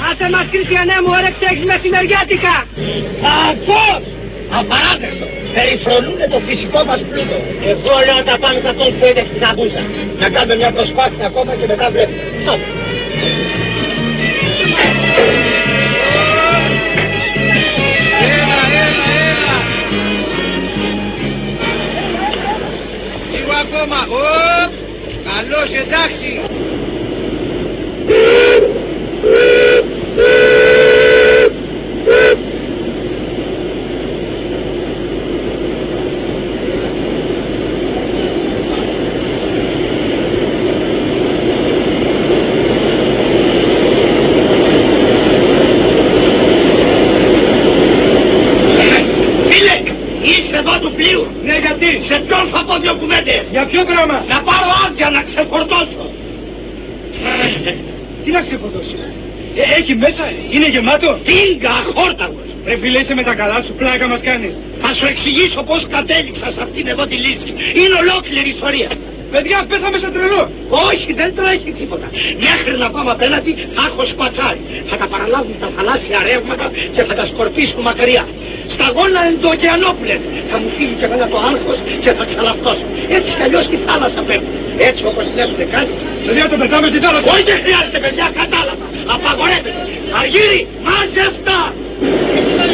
Άσε μας, Χριστιανέ μου, όρεξη έχεις μεσημεριάτικα. Κακός! Απαράδεκτο! Περιφρονούνε το φυσικό μας πλούτο. Εγώ λέω τα πάμε σε αυτόν που έτρεξε στην αμπούσα. Να κάνουμε μια προσπάθεια ακόμα και μετά βλέπουμε. Έλα. Λίγο ακόμα. Καλώς, εντάξει. Για ποιο πράγμα? Να πάρω άδεια να ξεφορτώσω. Τι να ξεφορτώσει? Έχει μέσα, είναι γεμάτο. Τίγκα, αχόρταγος. Ρε φίλε, είσαι με τα καλά σου, πλάκα μας κάνεις. Θα σου εξηγήσω πώς κατέληξα σε αυτήν εδώ τη λύση. Είναι ολόκληρη ιστορία. Παιδιά, πέσαμε σε τρελό. Όχι, δεν τρέχει τίποτα. Μέχρι να πάμε απέναντι θα έχω σπατσάρι. Θα τα παραλάβουν τα θαλάσσια ρεύματα και θα τα σκορπίσουν μακριά. Σταγόνα εντοκεανόπουλες. Θα μου φύγει και εμένα το άγχος και θα ξαλαυτώσω. Έτσι κι αλλιώς στη θάλασσα πέφτει. Έτσι όπως την έχουν κάνει. Παιδιά, το πετάμε στη θάλασσα. Όχι, δεν χρειάζεται παιδιά, κατάλαβα. Απαγορεύεται. Αργύρι, μάζε αυτά.